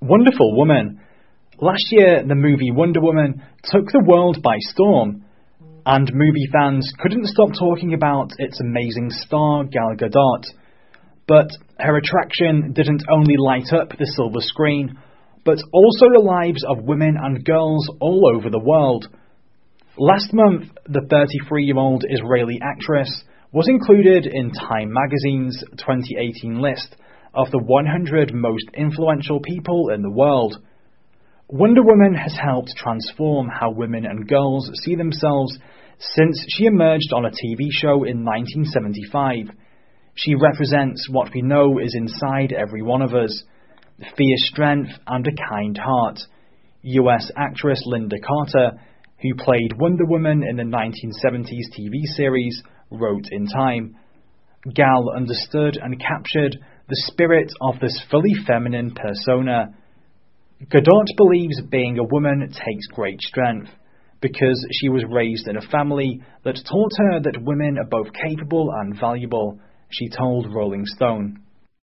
Wonderful Woman. Last year, the movie Wonder Woman took the world by storm, and movie fans couldn't stop talking about its amazing star, Gal Gadot. But her attraction didn't only light up the silver screen, but also the lives of women and girls all over the world. Last month, the 33-year-old Israeli actress was included in Time magazine's 2018 list of the 100 most influential people in the world. Wonder Woman has helped transform how women and girls see themselves since she emerged on a TV show in 1975. She represents what we know is inside every one of us: fierce strength and a kind heart. US actress Linda Carter, who played Wonder Woman in the 1970s TV series, wrote in Time, "Gal understood and captured the spirit of this fully feminine persona. Gadot believes being a woman takes great strength, because she was raised in a family that taught her that women are both capable and valuable," she told Rolling Stone.